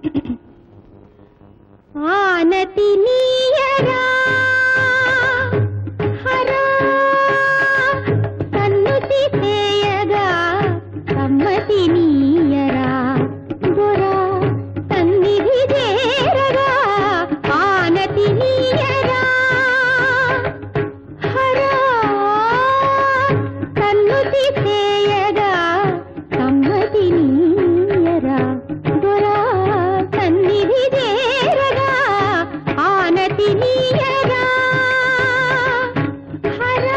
ఆనతి నీయరా హరా కన్నుతి చేయగా సమ్మతి నీయరా దొరా సన్నిధి చేరగా ఆనతి నీయరా హరా కన్నుతి చేయగా సమ్మతి నీయరా దొరా సన్నిధి చేరగా ఆనతి నీయరా హరా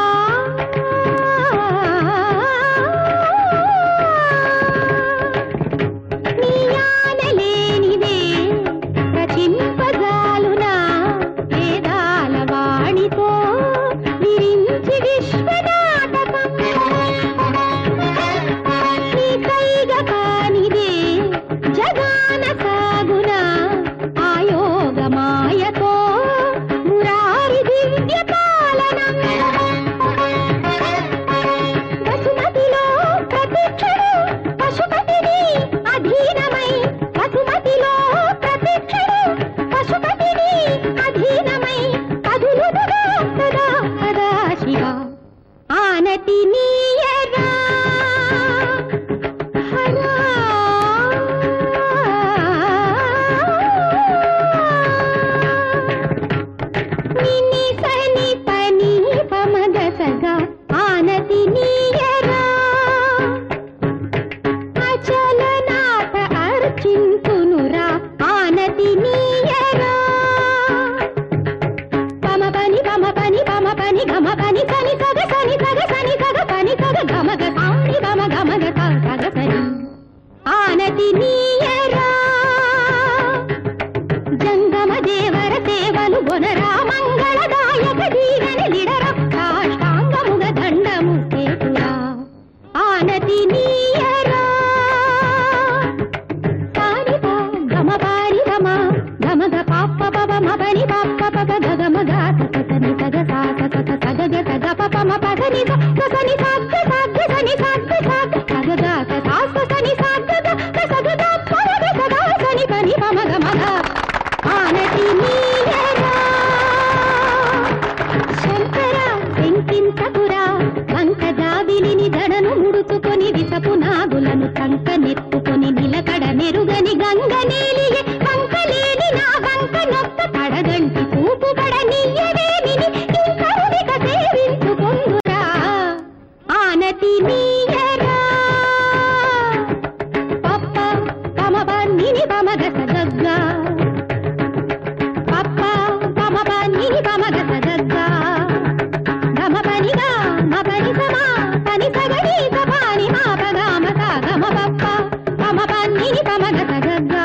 నీయానలేనిదే రచింపజాలునా వేదాల వాణితో విరించి విశ్వనాటకం నీ కైగ కానిదే జగాన సాగునా ఆయోగ మాయతో మురారి దివ్య పాలనం వసుమతిలో ప్రతిక్షణు పశుపతిని అధీనమై వసుమతిలో ప్రతిక్షణు పశుపతిని అధీనమై కదులుదుగా సదా సదా శివ ఆనతి నీయరా హరా నిని సని పని పమగ సగా ఆనతి నీయరా అచలనాథ అర్చింతునురా ఆనతి నీయరా పమ పని గమ పని సని సగ సని సగ పని సగ గమగ సాని గమగ సగ సని ఆనతి నీయరా జంగమ దేవర సేవలు గొనరా మంగళదాయక దీవెని లిడర సాష్టాంగముగ దండము సేతురా ఆనతి నీయరా పారిపా గమ పారి గమ గమగ పాప పవ మపని పాప పవ గగమగ సని సగ సగ సగగ సగ పమ పదని సని సాగ సని సాగ సగగ సాస సని సాగ సగగ పరగ సగా సని పని పమగ మగ ఆనతి నీయరా శంకర వెంకింతపురా వంక జాబిలిని దడను ముడుచుకొని విసపు నాగులను కంక నెత్తుకొని నిలకడ మెరుగని గంగ నీలియే వంకలేని నా వంక నొక్క పడగంటి చూపు పడ నీయవేమిని ఇంకరునిక సేవించుకొందురా ఆనతి నీయరా పప్ప పమ పన్నిని పమగ సగగ్గా పప్ప పమ పన్నిని పమగ సగగ్గా గమ పనిగా మపని సమా పని సగడి సపాని మాపగా మస గమ పప్ప పమ పన్నిని పమగ సగగ్గా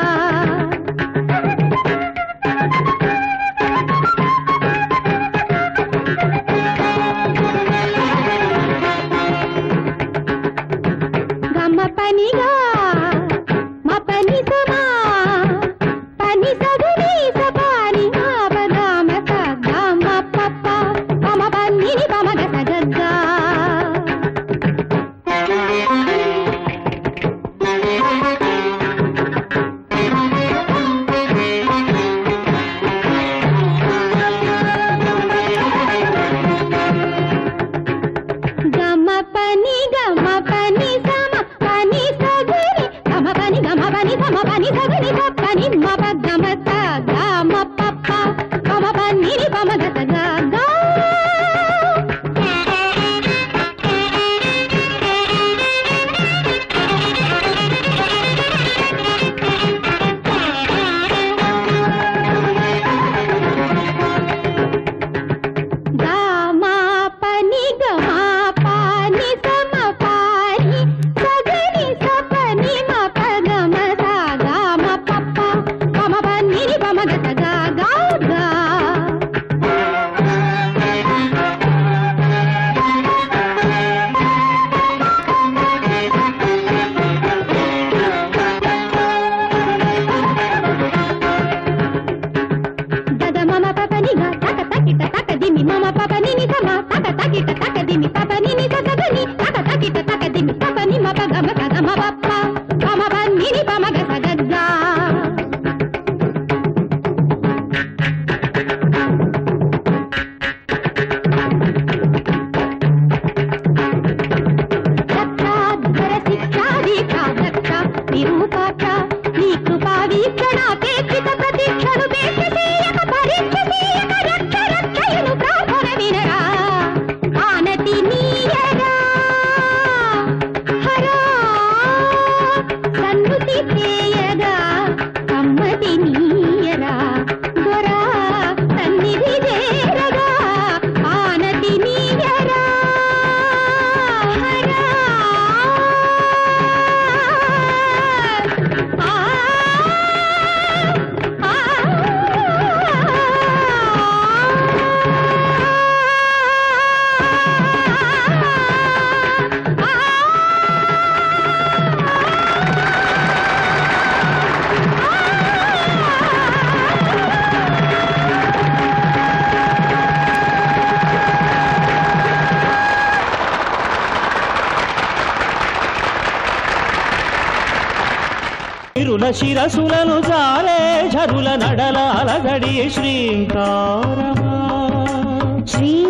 సిరుల శిరసులను జారే ఝరుల నడల అలగడి శ్రీంకారమా శ్రీ